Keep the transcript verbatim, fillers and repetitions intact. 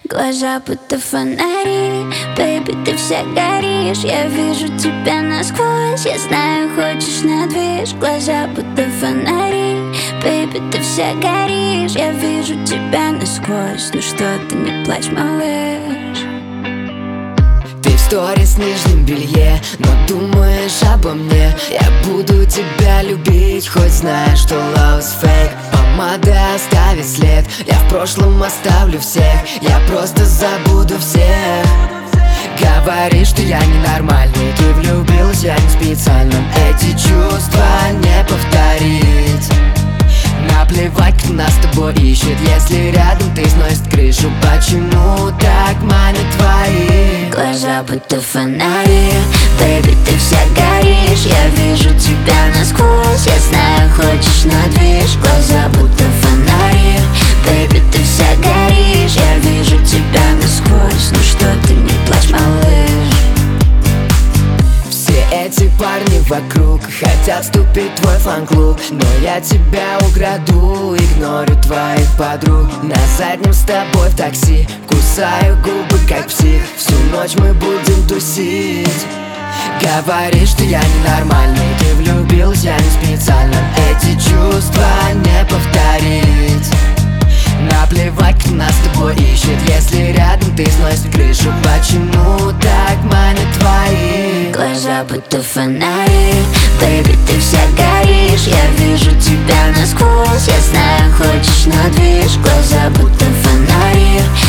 Глаза будто фонари, бэйби, ты вся горишь. Я вижу тебя насквозь, я знаю, хочешь на движ. Глаза будто фонари, бэйби, ты вся горишь. Я вижу тебя насквозь, ну что ты, не плачь, малыш. Ты в сторис в нижнем белье, но думаешь обо мне. Я буду тебя любить, хоть знаешь, что love is fake. Помада оставит след, я в прошлом оставлю всех. Я просто забуду всех. Говоришь, что я ненормальный, ты влюбилась, я не специально. Эти чувства не повторить. Наплевать, кто нас с тобой ищет, если рядом ты сносит крышу. Почему так манят твои глаза будто фонари, бэйби, ты вся горишь. Я вижу тебя насквозь, я знаю, хочешь на движ. Глаза будто фонари, бэйби, ты вся горишь. Я вижу тебя насквозь, ну что ты, не плачь, малыш. Все эти парни вокруг хотят вступить в твой фан-клуб, но я тебя украду, игнорю твоих подруг. На заднем с тобой в такси, кусаю губы как псих. Всю ночь мы будем тусить. Говоришь, что я ненормальный, ты влюбилась, я не специально. Эти чувства не повторить. Наплевать, кто нас с тобой ищет, если рядом ты сносит крышу. Почему так манят твои глаза будто фонари, бэйби, ты вся горишь. Я вижу тебя насквозь, я знаю, хочешь на движ. Глаза будто фонари,